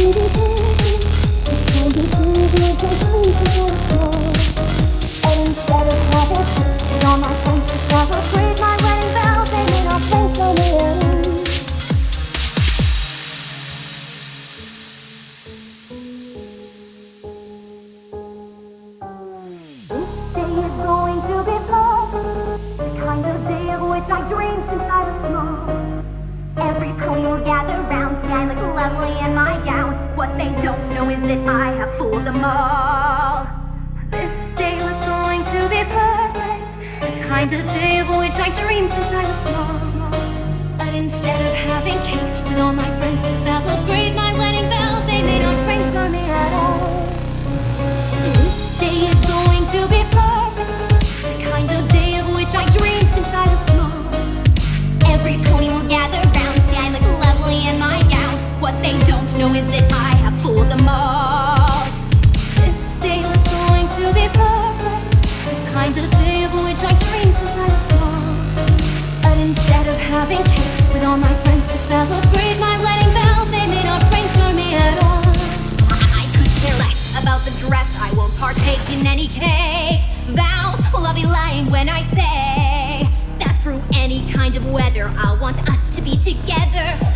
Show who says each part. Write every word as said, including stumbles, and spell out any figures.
Speaker 1: I dreamed since I was small. Every pony will gather round, see I look lovely in my gown. What they don't know is that I have fooled them all. This day was going to be perfect, the kind of day of which I dreamed since I was small. But instead of having cake with all my friends to celebrate my wedding bells, they made no prank for me at all. This day is going to be perfect, the kind of day of which I dreamed since I was small. Every pony will gather round, see I look lovely in my gown. What they don't know is that I have fooled them all. This day was going to be perfect, the kind of day of which I dreamed since I was small. But instead of having cake with all my friends to celebrate my wedding bells, they made no prank for me at all. I could care less about the dress, I won't partake in any cake. Vows, well I'll be lying when I say that through any kind of weather, I'll want us to be together.